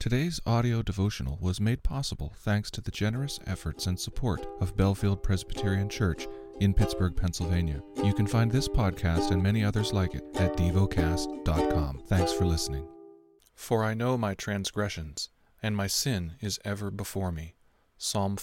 Today's audio devotional was made possible thanks to the generous efforts and support of Bellefield Presbyterian Church in Pittsburgh, Pennsylvania. You can find this podcast and many others like it at devocast.com. Thanks for listening. For I know my transgressions, and my sin is ever before me. Psalm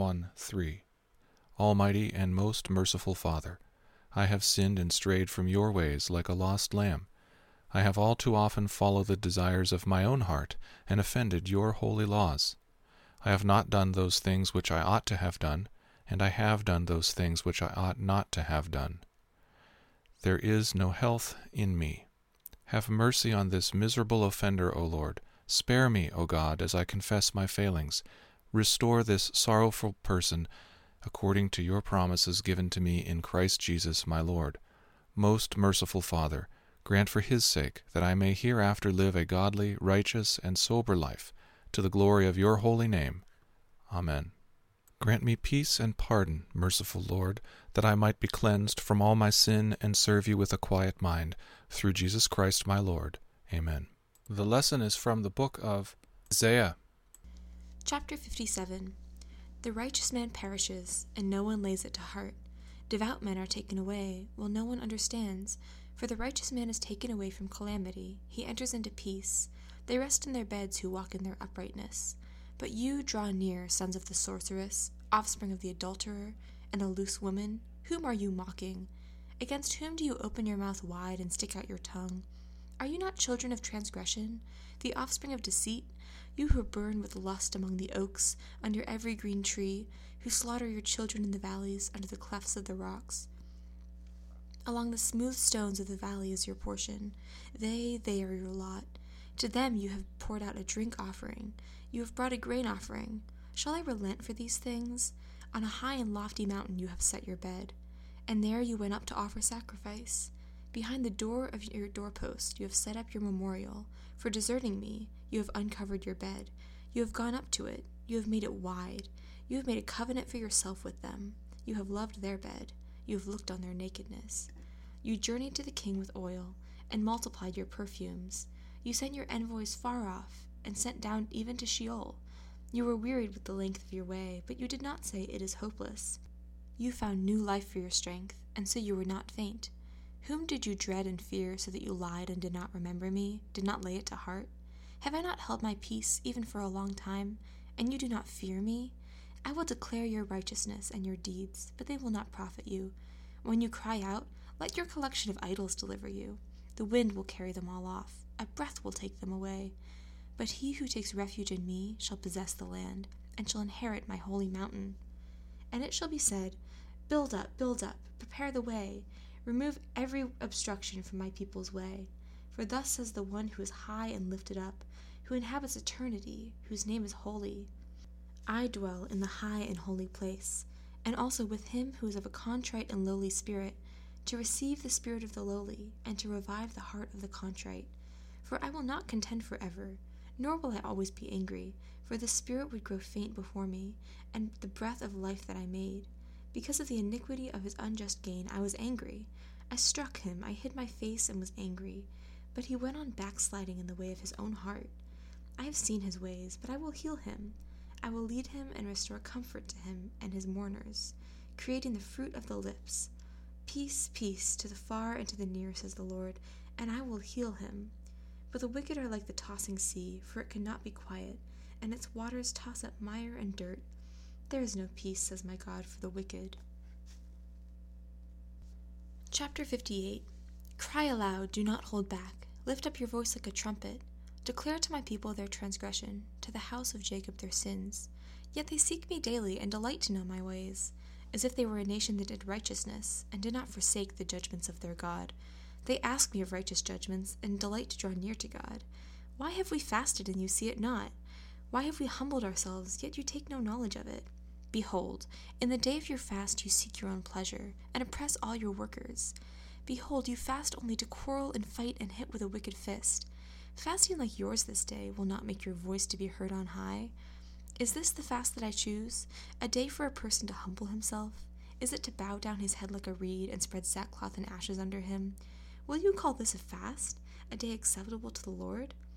51:3. Almighty and most merciful Father, I have sinned and strayed from your ways like a lost lamb. I have all too often followed the desires of my own heart and offended your holy laws. I have not done those things which I ought to have done, and I have done those things which I ought not to have done. There is no health in me. Have mercy on this miserable offender, O Lord. Spare me, O God, as I confess my failings. Restore this sorrowful person according to your promises given to me in Christ Jesus my Lord. Most merciful Father, grant for his sake that I may hereafter live a godly, righteous, and sober life, to the glory of your holy name. Amen. Grant me peace and pardon, merciful Lord, that I might be cleansed from all my sin and serve you with a quiet mind, through Jesus Christ my Lord. Amen. The lesson is from the book of Isaiah. Chapter 57. The righteous man perishes, and no one lays it to heart. Devout men are taken away, while no one understands. For the righteous man is taken away from calamity, he enters into peace. They rest in their beds who walk in their uprightness. But you draw near, sons of the sorceress, offspring of the adulterer, and the loose woman. Whom are you mocking? Against whom do you open your mouth wide and stick out your tongue? Are you not children of transgression, the offspring of deceit? You who burn with lust among the oaks, under every green tree, who slaughter your children in the valleys, under the clefts of the rocks. Along the smooth stones of the valley is your portion. They are your lot. To them you have poured out a drink offering. You have brought a grain offering. Shall I relent for these things? On a high and lofty mountain you have set your bed, and there you went up to offer sacrifice. Behind the door of your doorpost you have set up your memorial. For deserting me, you have uncovered your bed. You have gone up to it. You have made it wide. You have made a covenant for yourself with them. You have loved their bed. You have looked on their nakedness. You journeyed to the king with oil, and multiplied your perfumes. You sent your envoys far off, and sent down even to Sheol. You were wearied with the length of your way, but you did not say, "It is hopeless." You found new life for your strength, and so you were not faint. Whom did you dread and fear, so that you lied and did not remember me, did not lay it to heart? Have I not held my peace even for a long time, and you do not fear me? I will declare your righteousness and your deeds, but they will not profit you. When you cry out, let your collection of idols deliver you. The wind will carry them all off. A breath will take them away. But he who takes refuge in me shall possess the land, and shall inherit my holy mountain. And it shall be said, build up, prepare the way. Remove every obstruction from my people's way. For thus says the one who is high and lifted up, who inhabits eternity, whose name is holy. I dwell in the high and holy place, and also with him who is of a contrite and lowly spirit, to receive the spirit of the lowly, and to revive the heart of the contrite. For I will not contend forever, nor will I always be angry, for the spirit would grow faint before me, and the breath of life that I made. Because of the iniquity of his unjust gain I was angry. I struck him, I hid my face and was angry. But he went on backsliding in the way of his own heart. I have seen his ways, but I will heal him. I will lead him and restore comfort to him and his mourners, creating the fruit of the lips. Peace, peace, to the far and to the near, says the Lord, and I will heal him. But the wicked are like the tossing sea, for it cannot be quiet, and its waters toss up mire and dirt. There is no peace, says my God, for the wicked. Chapter 58. Cry aloud, do not hold back. Lift up your voice like a trumpet. Declare to my people their transgression, to the house of Jacob their sins. Yet they seek me daily and delight to know my ways, as if they were a nation that did righteousness, and did not forsake the judgments of their God. They ask me of righteous judgments, and delight to draw near to God. Why have we fasted, and you see it not? Why have we humbled ourselves, yet you take no knowledge of it? Behold, in the day of your fast you seek your own pleasure, and oppress all your workers. Behold, you fast only to quarrel and fight and hit with a wicked fist. Fasting like yours this day will not make your voice to be heard on high. Is this the fast that I choose, a day for a person to humble himself? Is it to bow down his head like a reed and spread sackcloth and ashes under him? Will you call this a fast, a day acceptable to the Lord?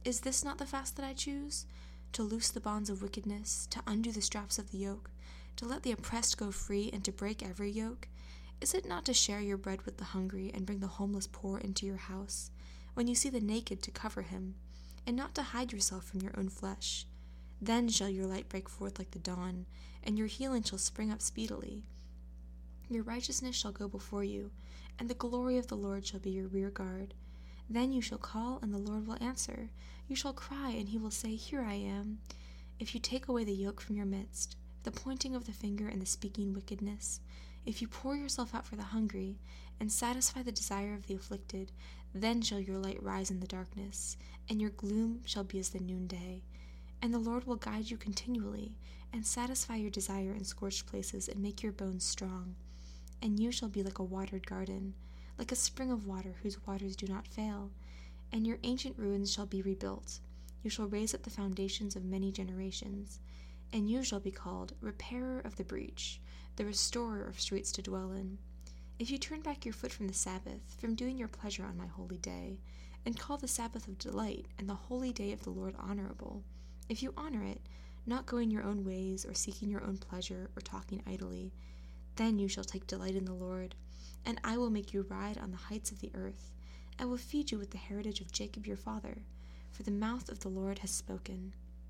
Is this not the fast that I choose? To loose the bonds of wickedness, to undo the straps of the yoke, to let the oppressed go free, and to break every yoke? Is it not to share your bread with the hungry, and bring the homeless poor into your house? When you see the naked, to cover him, and not to hide yourself from your own flesh? Then shall your light break forth like the dawn, and your healing shall spring up speedily. Your righteousness shall go before you, and the glory of the Lord shall be your rear guard. Then you shall call, and the Lord will answer. You shall cry, and he will say, Here I am. If you take away the yoke from your midst, the pointing of the finger and the speaking wickedness, if you pour yourself out for the hungry, and satisfy the desire of the afflicted, then shall your light rise in the darkness, and your gloom shall be as the noonday. And the Lord will guide you continually, and satisfy your desire in scorched places, and make your bones strong. And you shall be like a watered garden, like a spring of water whose waters do not fail. And your ancient ruins shall be rebuilt. You shall raise up the foundations of many generations. And you shall be called Repairer of the Breach, the Restorer of streets to dwell in. If you turn back your foot from the Sabbath, from doing your pleasure on my holy day, and call the Sabbath of delight, and the holy day of the Lord honorable, if you honor it, not going your own ways, or seeking your own pleasure, or talking idly, then you shall take delight in the Lord, and I will make you ride on the heights of the earth. I will feed you with the heritage of Jacob your father, for the mouth of the Lord has spoken.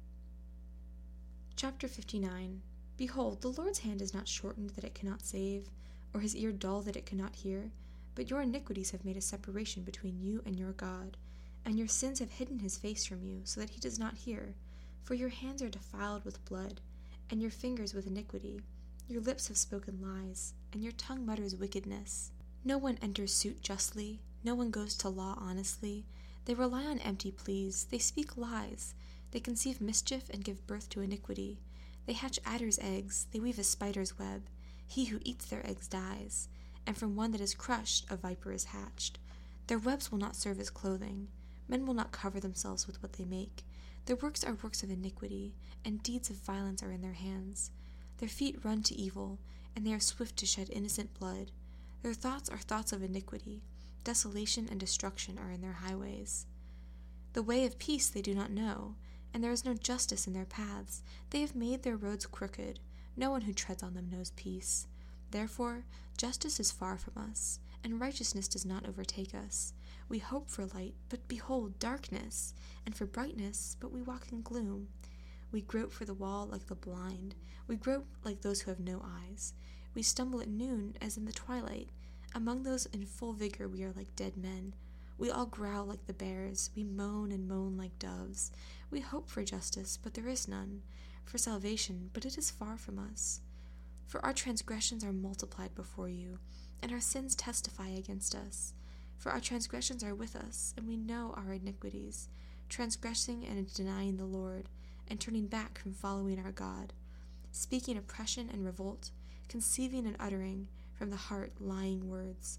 Chapter 59. Behold, the Lord's hand is not shortened that it cannot save, or his ear dull that it cannot hear, but your iniquities have made a separation between you and your God, and your sins have hidden his face from you, so that he does not hear. For your hands are defiled with blood, and your fingers with iniquity. Your lips have spoken lies, and your tongue mutters wickedness. No one enters suit justly, no one goes to law honestly. They rely on empty pleas, they speak lies, they conceive mischief and give birth to iniquity. They hatch adder's eggs, they weave a spider's web. He who eats their eggs dies, and from one that is crushed a viper is hatched. Their webs will not serve as clothing. Men will not cover themselves with what they make. Their works are works of iniquity, and deeds of violence are in their hands. Their feet run to evil, and they are swift to shed innocent blood. Their thoughts are thoughts of iniquity. Desolation and destruction are in their highways. The way of peace they do not know, and there is no justice in their paths. They have made their roads crooked. No one who treads on them knows peace. Therefore, justice is far from us, and righteousness does not overtake us. We hope for light, but behold darkness, and for brightness, but we walk in gloom. We grope for the wall like the blind. We grope like those who have no eyes. We stumble at noon as in the twilight. Among those in full vigor we are like dead men. We all growl like the bears. We moan and moan like doves. We hope for justice, but there is none. For salvation, but it is far from us. For our transgressions are multiplied before you, and our sins testify against us. For our transgressions are with us, and we know our iniquities, transgressing and denying the Lord, and turning back from following our God, speaking oppression and revolt, conceiving and uttering from the heart lying words.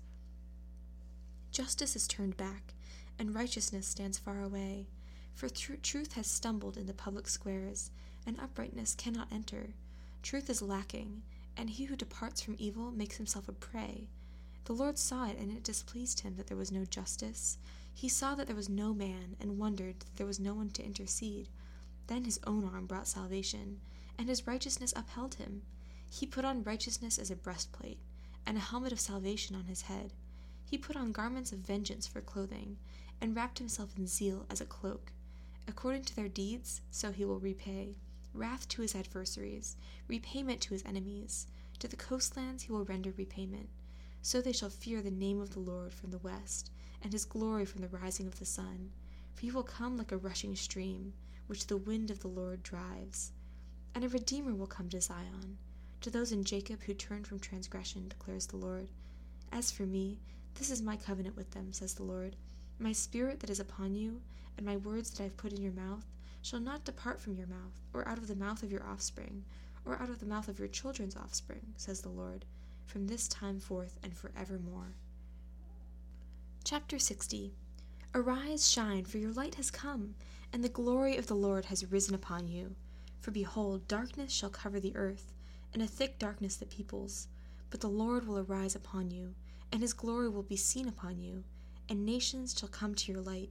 Justice is turned back, and righteousness stands far away. For truth has stumbled in the public squares, and uprightness cannot enter. Truth is lacking, and he who departs from evil makes himself a prey. The Lord saw it, and it displeased him that there was no justice. He saw that there was no man, and wondered that there was no one to intercede. Then his own arm brought salvation, and his righteousness upheld him. He put on righteousness as a breastplate, and a helmet of salvation on his head. He put on garments of vengeance for clothing, and wrapped himself in zeal as a cloak. According to their deeds, so he will repay. Wrath to his adversaries, repayment to his enemies. To the coastlands he will render repayment. So they shall fear the name of the Lord from the west, and his glory from the rising of the sun. For he will come like a rushing stream, which the wind of the Lord drives. And a Redeemer will come to Zion, to those in Jacob who turn from transgression, declares the Lord. As for me, this is my covenant with them, says the Lord. My spirit that is upon you, and my words that I have put in your mouth, shall not depart from your mouth, or out of the mouth of your offspring, or out of the mouth of your children's offspring, says the Lord, from this time forth and forevermore. Chapter 60. Arise, shine, for your light has come, and the glory of the Lord has risen upon you. For behold, darkness shall cover the earth, and a thick darkness the peoples. But the Lord will arise upon you, and his glory will be seen upon you, and nations shall come to your light,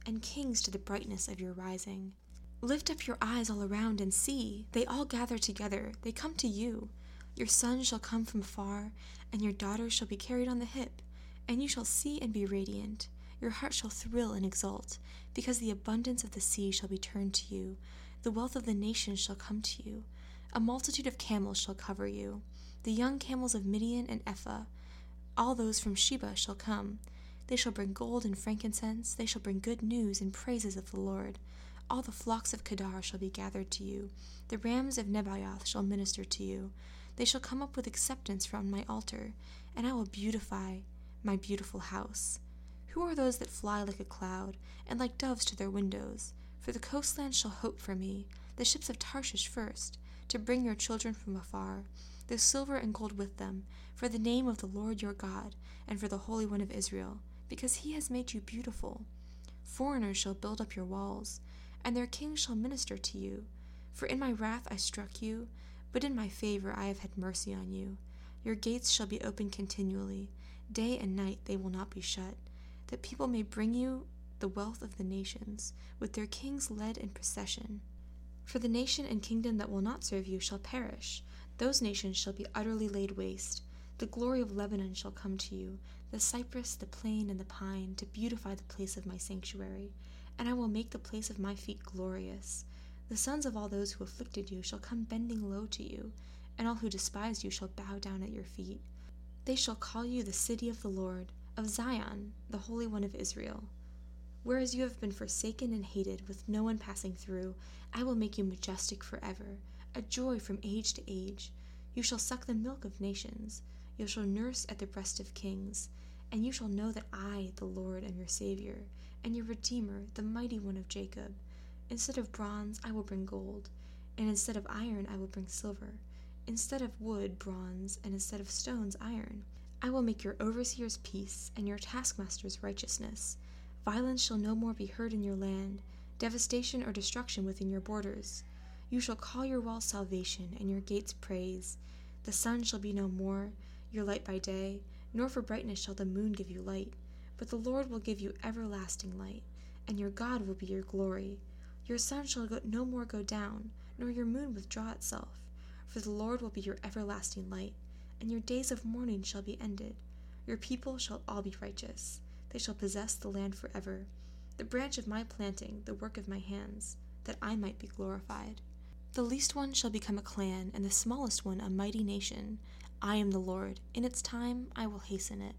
and kings to the brightness of your rising. Lift up your eyes all around and see. They all gather together. They come to you. Your sons shall come from far, and your daughters shall be carried on the hip, and you shall see and be radiant. Your heart shall thrill and exult, because the abundance of the sea shall be turned to you. The wealth of the nations shall come to you. A multitude of camels shall cover you. The young camels of Midian and Ephah, all those from Sheba shall come. They shall bring gold and frankincense. They shall bring good news and praises of the Lord. All the flocks of Kedar shall be gathered to you. The rams of Nebaioth shall minister to you. They shall come up with acceptance from my altar, and I will beautify my beautiful house. Who are those that fly like a cloud, and like doves to their windows? For the coastlands shall hope for me, the ships of Tarshish first, to bring your children from afar, the silver and gold with them, for the name of the Lord your God, and for the Holy One of Israel, because he has made you beautiful. Foreigners shall build up your walls, and their kings shall minister to you. For in my wrath I struck you, but in my favor I have had mercy on you. Your gates shall be open continually. Day and night they will not be shut, that people may bring you the wealth of the nations, with their kings led in procession. For the nation and kingdom that will not serve you shall perish. Those nations shall be utterly laid waste. The glory of Lebanon shall come to you, the cypress, the plane, and the pine, to beautify the place of my sanctuary. And I will make the place of my feet glorious. The sons of all those who afflicted you shall come bending low to you, and all who despise you shall bow down at your feet. They shall call you the city of the Lord, of Zion, the Holy One of Israel. Whereas you have been forsaken and hated, with no one passing through, I will make you majestic forever, a joy from age to age. You shall suck the milk of nations. You shall nurse at the breast of kings. And you shall know that I, the Lord, am your Savior, and your Redeemer, the Mighty One of Jacob. Instead of bronze I will bring gold, and instead of iron I will bring silver. Instead of wood, bronze, and instead of stones, iron. I will make your overseers peace, and your taskmasters righteousness. Violence shall no more be heard in your land, devastation or destruction within your borders. You shall call your walls salvation, and your gates praise. The sun shall be no more, your light by day, nor for brightness shall the moon give you light. But the Lord will give you everlasting light, and your God will be your glory. Your sun shall no more go down, nor your moon withdraw itself. For the Lord will be your everlasting light, and your days of mourning shall be ended. Your people shall all be righteous. They shall possess the land forever. The branch of my planting, the work of my hands, that I might be glorified. The least one shall become a clan, and the smallest one a mighty nation. I am the Lord. In its time I will hasten it.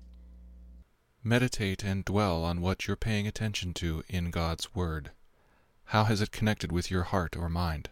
Meditate and dwell on what you're paying attention to in God's Word. How has it connected with your heart or mind?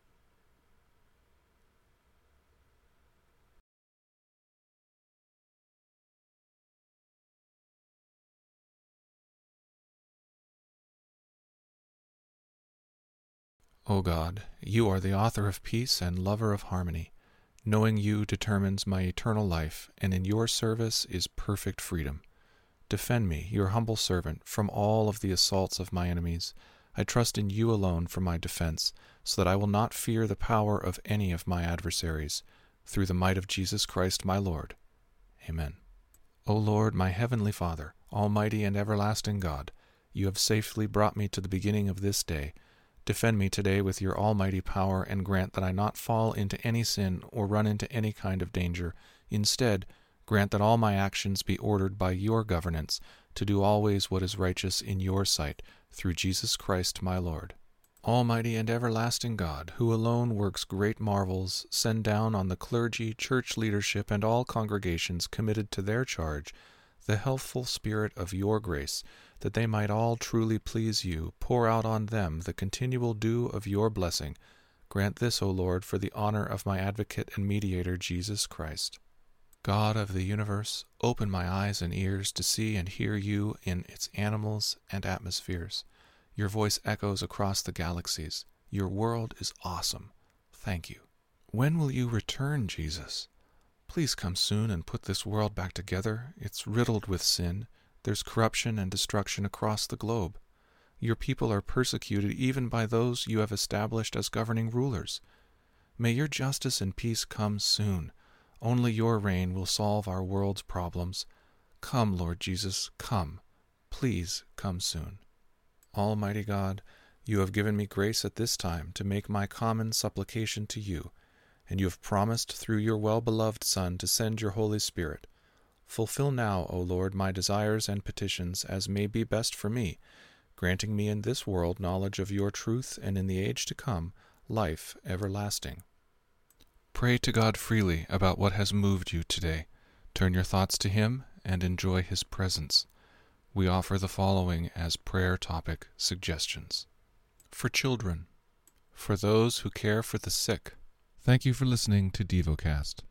O God, you are the author of peace and lover of harmony. Knowing you determines my eternal life, and in your service is perfect freedom. Defend me, your humble servant, from all of the assaults of my enemies. I trust in you alone for my defense, so that I will not fear the power of any of my adversaries. Through the might of Jesus Christ my Lord. Amen. O Lord, my heavenly Father, almighty and everlasting God, you have safely brought me to the beginning of this day. Defend me today with your almighty power, and grant that I not fall into any sin or run into any kind of danger. Instead, grant that all my actions be ordered by your governance, to do always what is righteous in your sight, through Jesus Christ my Lord. Almighty and everlasting God, who alone works great marvels, send down on the clergy, church leadership, and all congregations committed to their charge the healthful spirit of your grace, that they might all truly please you. Pour out on them the continual dew of your blessing. Grant this, O Lord, for the honor of my advocate and mediator, Jesus Christ. God of the universe, open my eyes and ears to see and hear you in its animals and atmospheres. Your voice echoes across the galaxies. Your world is awesome. Thank you. When will you return, Jesus? Please come soon and put this world back together. It's riddled with sin. There's corruption and destruction across the globe. Your people are persecuted even by those you have established as governing rulers. May your justice and peace come soon. Only your reign will solve our world's problems. Come, Lord Jesus, come. Please come soon. Almighty God, you have given me grace at this time to make my common supplication to you, and you have promised through your well-beloved Son to send your Holy Spirit. Fulfill now, O Lord, my desires and petitions as may be best for me, granting me in this world knowledge of your truth, and in the age to come, life everlasting. Pray to God freely about what has moved you today. Turn your thoughts to Him and enjoy His presence. We offer the following as prayer topic suggestions. For children. For those who care for the sick. Thank you for listening to DevoCast.